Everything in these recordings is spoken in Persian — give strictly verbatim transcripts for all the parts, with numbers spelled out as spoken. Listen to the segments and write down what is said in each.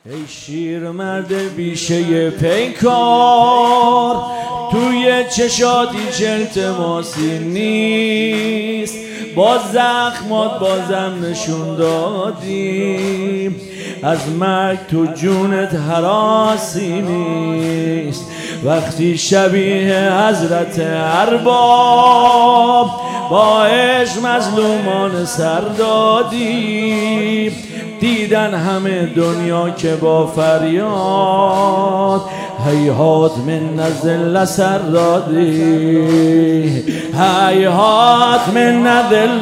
ای شیر مرد بیشه پیکار، توی چشاتی چه التماسی نیست، با زخمات بازم نشون دادیم از مرگ تو جونت هراسی نیست. وقتی شبیه حضرت ارباب با عشق مظلومان سر دادی، دیدن همه دنیا که با فریاد هیهات من الذل سر دادی، هیهات من الذل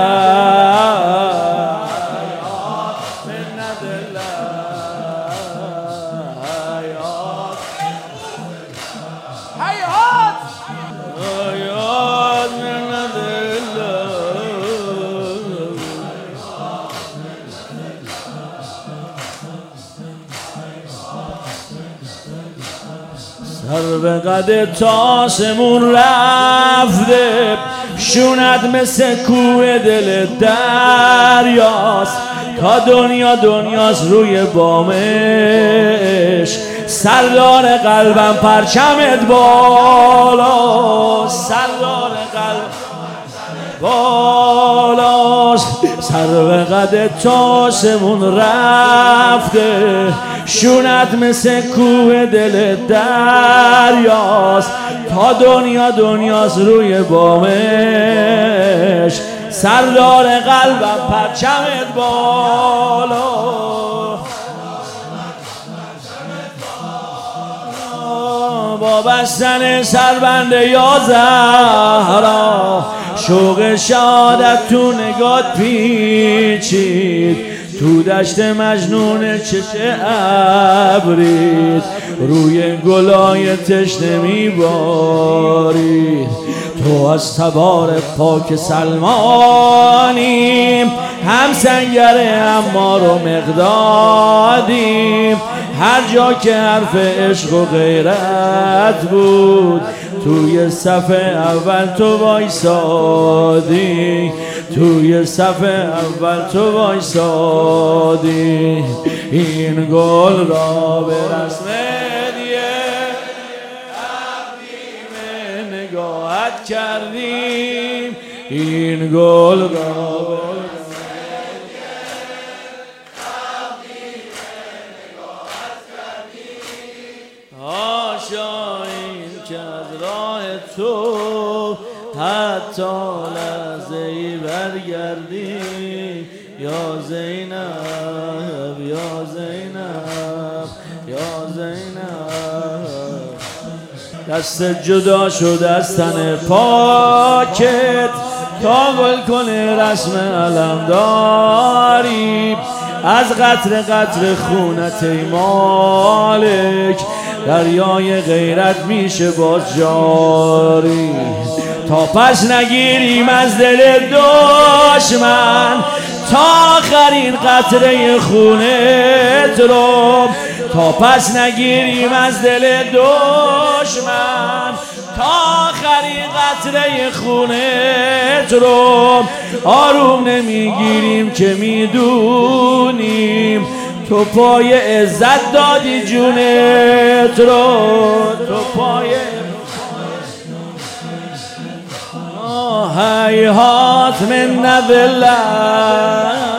سر به قد تاسمون رفته، شونت مثل کوه دل دریاست، تا دنیا دنیاست روی بامش، سردار قلبم پرچمت بالاست، سردار قلبم بالاست. سر به قد تاسمون رفته، شونت مثل کوه دل دریاست، تا دنیا دنیاست روی بامش، سردار قلبم پرچمت بالا. با بستن سربند یا زهرا، شوق شهادت تو نگات پیچید، تو دشت مجنون چشه ابرید، روی گلای تشنه میبارید. تو از تبار پاک سلمانیم، هم سنگر عمار و مقدادیم، هر جا که حرف عشق و غیرت بود توی صف اول تو وایسادی، توی صف اول تو وایسادی. این گل را به رسم هدیه تقدیم نگاهت کردیم، این گل را به رسم هدیه تقدیم نگاهت کردیم. هاشا این که از راه تو حتی لحظه ای برگردی، یا زینب یا زینب یا زینب. دست جدا شد از تن پاکت، تا گل کنه رسم علمداری، از قطر قطر خونت ای مالک، دریای غیرت میشه باز جاری. تا پس نگیریم از دل دشمن، تا آخرین قطره خونت رو، تا پس نگیریم از دل دشمن، تا آخرین قطره خونت رو. آروم نمیگیریم که میدونیم تو پای عزت دادی جونت رو، تو پای هیهات من الذل